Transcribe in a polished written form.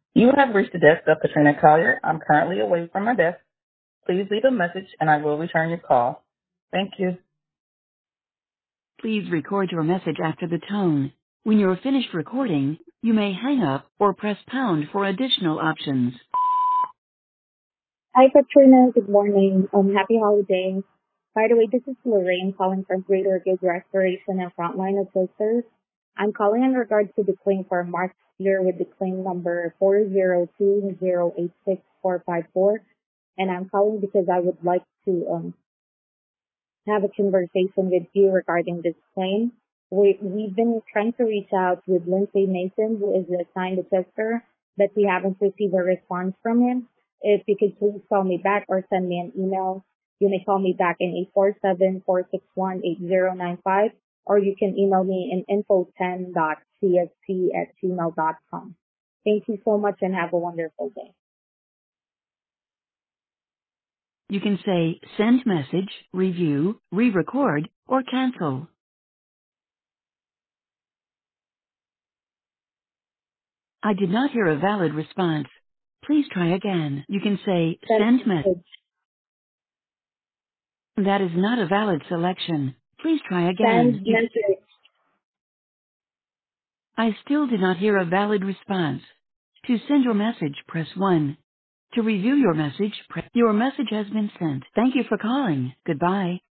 You have reached the desk of Katrina Collier. I'm currently away from my desk. Please leave a message and I will return your call. Thank you. Please record your message after the tone. When you're finished recording, you may hang up or press pound for additional options. Hi, Katrina. Good morning. Happy holidays. By the way, this is Lorraine calling from Greater Good Restoration and Frontline Assisters. I'm calling in regards to the claim for Mark Steer with the claim number 402086454. And I'm calling because I would like to have a conversation with you regarding this claim. We've been trying to reach out with Lindsay Mason, who is the assigned adjuster, but we haven't received a response from him. If you could please call me back or send me an email, you may call me back in 847-461-8095, or you can email me in info10.csp@gmail.com. Thank you so much and have a wonderful day. You can say send message, review, re-record, or cancel. I did not hear a valid response. Please try again. You can say Send send message. message. That is not a valid selection. Please try again. Send message. I still did not hear a valid response. To send your message, press 1. To review your message, your message has been sent. Thank you for calling. Goodbye.